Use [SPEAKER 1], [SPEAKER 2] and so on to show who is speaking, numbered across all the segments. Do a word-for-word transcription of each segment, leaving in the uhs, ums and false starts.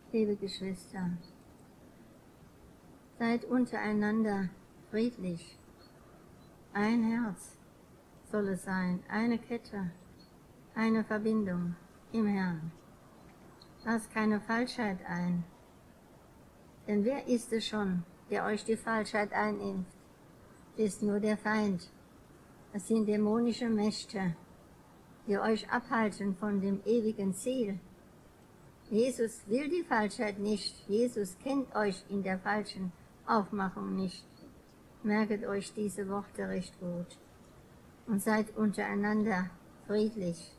[SPEAKER 1] Liebe Geschwister, seid untereinander friedlich. Ein Herz soll es sein, eine Kette, eine Verbindung im Herrn. Lasst keine Falschheit ein. Denn wer ist es schon, der euch die Falschheit einimpft? Es ist nur der Feind. Es sind dämonische Mächte, die euch abhalten von dem ewigen Ziel. Jesus will die Falschheit nicht. Jesus kennt euch in der falschen Aufmachung nicht. Merket euch diese Worte recht gut und seid untereinander friedlich.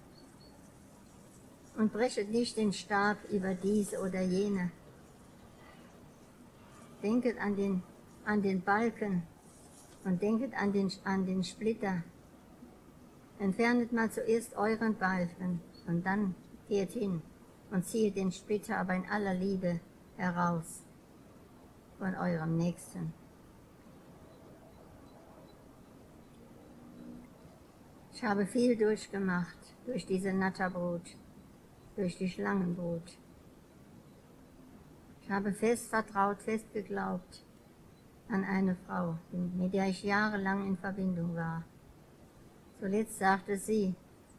[SPEAKER 1] Und brechet nicht den Stab über diese oder jene. Denket an den, an den Balken und denket an den, an den Splitter. Entfernet mal zuerst euren Balken und dann geht hin und zieht den Splitter aber in aller Liebe heraus von eurem Nächsten. Ich habe viel durchgemacht durch diese Natterbrut, durch die Schlangenbrut. Ich habe fest vertraut, fest geglaubt an eine Frau, mit der ich jahrelang in Verbindung war. Zuletzt sagte sie,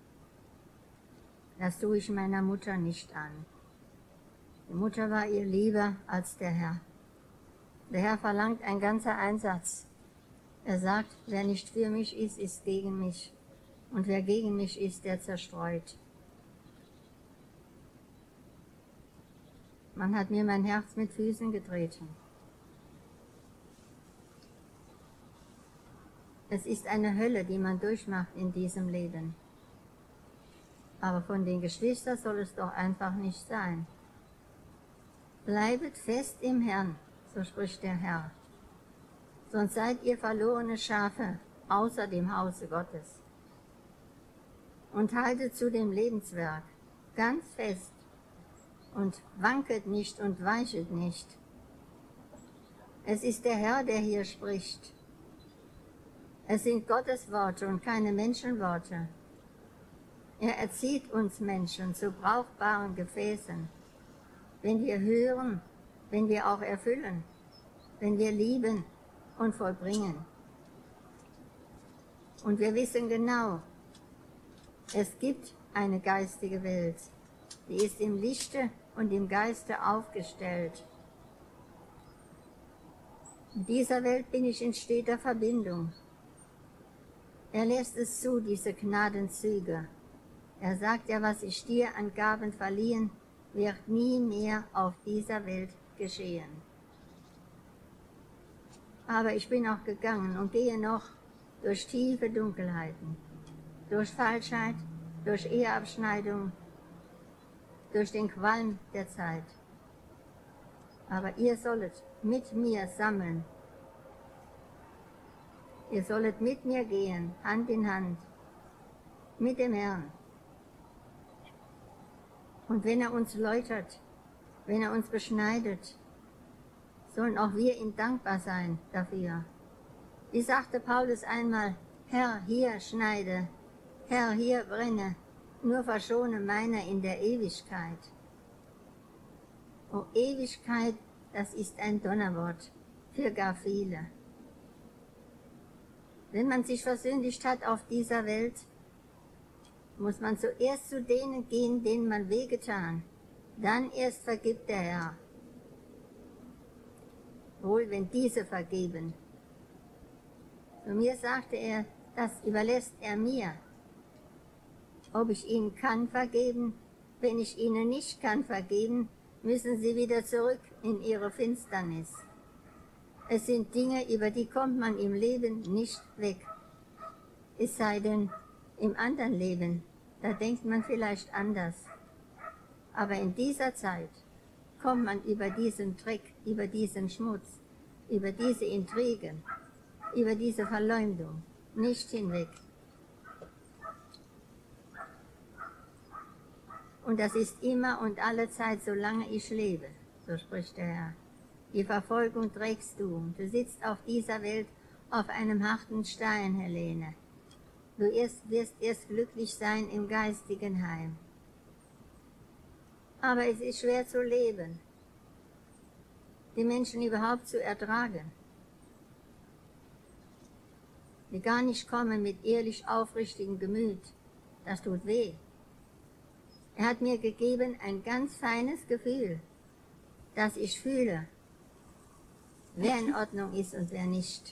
[SPEAKER 1] das tue ich meiner Mutter nicht an. Die Mutter war ihr lieber als der Herr. Der Herr verlangt ein ganzer Einsatz. Er sagt, wer nicht für mich ist, ist gegen mich. Und wer gegen mich ist, der zerstreut. Man hat mir mein Herz mit Füßen getreten. Es ist eine Hölle, die man durchmacht in diesem Leben. Aber von den Geschwistern soll es doch einfach nicht sein. Bleibet fest im Herrn, so spricht der Herr. Sonst seid ihr verlorene Schafe außer dem Hause Gottes. Und haltet zu dem Lebenswerk ganz fest und wanket nicht und weichet nicht. Es ist der Herr, der hier spricht. Es sind Gottes Worte und keine Menschenworte. Er erzieht uns Menschen zu brauchbaren Gefäßen, wenn wir hören, wenn wir auch erfüllen, wenn wir lieben und vollbringen. Und wir wissen genau, es gibt eine geistige Welt, die ist im Lichte und im Geiste aufgestellt. Mit dieser Welt bin ich in steter Verbindung. Er lässt es zu, diese Gnadenzüge. Er sagt ja, was ich dir an Gaben verliehen, wird nie mehr auf dieser Welt geschehen. Aber ich bin auch gegangen und gehe noch durch tiefe Dunkelheiten, durch Falschheit, durch Eheabschneidung, durch den Qualm der Zeit. Aber ihr sollet mit mir sammeln. Ihr sollet mit mir gehen, Hand in Hand, mit dem Herrn. Und wenn er uns läutert, wenn er uns beschneidet, sollen auch wir ihm dankbar sein dafür. Wie sagte Paulus einmal, Herr, hier schneide, Herr, hier brenne, nur verschone meiner in der Ewigkeit. Oh, Ewigkeit, das ist ein Donnerwort für gar viele. Wenn man sich versündigt hat auf dieser Welt, muss man zuerst zu denen gehen, denen man wehgetan. Dann erst vergibt der Herr. Wohl, wenn diese vergeben. Zu mir sagte er, das überlässt er mir. Ob ich ihnen kann vergeben, wenn ich ihnen nicht kann vergeben, müssen sie wieder zurück in ihre Finsternis. Es sind Dinge, über die kommt man im Leben nicht weg. Es sei denn, im anderen Leben, da denkt man vielleicht anders. Aber in dieser Zeit kommt man über diesen Dreck, über diesen Schmutz, über diese Intrigen, über diese Verleumdung nicht hinweg. Und das ist immer und alle Zeit, solange ich lebe, so spricht der Herr. Die Verfolgung trägst du. Du sitzt auf dieser Welt auf einem harten Stein, Helene. Du erst, wirst erst glücklich sein im geistigen Heim. Aber es ist schwer zu leben, die Menschen überhaupt zu ertragen, die gar nicht kommen mit ehrlich aufrichtigem Gemüt. Das tut weh. Er hat mir gegeben ein ganz feines Gefühl, dass ich fühle, wer in Ordnung ist und wer nicht.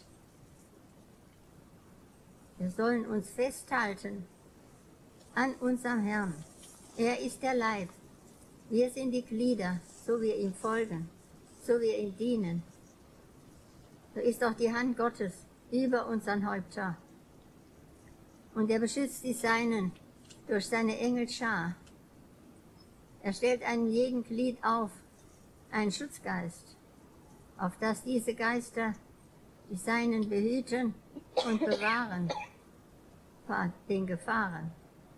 [SPEAKER 1] Wir sollen uns festhalten an unserem Herrn. Er ist der Leib. Wir sind die Glieder, so wir ihm folgen, so wir ihm dienen. So ist auch die Hand Gottes über unseren Häupter. Und er beschützt die Seinen durch seine Engelschar. Er stellt einem jeden Glied auf, einen Schutzgeist, auf dass diese Geister die Seinen behüten und bewahren vor den Gefahren.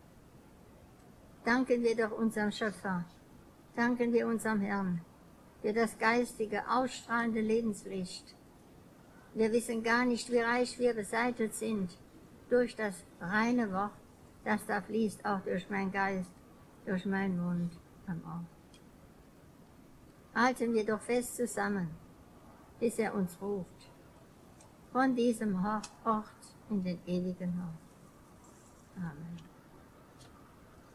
[SPEAKER 1] Danken wir doch unserem Schöpfer, danken wir unserem Herrn für das geistige, ausstrahlende Lebenslicht. Wir wissen gar nicht, wie reich wir beseitigt sind durch das reine Wort, das da fließt, auch durch meinen Geist, durch meinen Mund am Ort. Halten wir doch fest zusammen, bis er uns ruft, von diesem Ort in den ewigen Ort. Amen.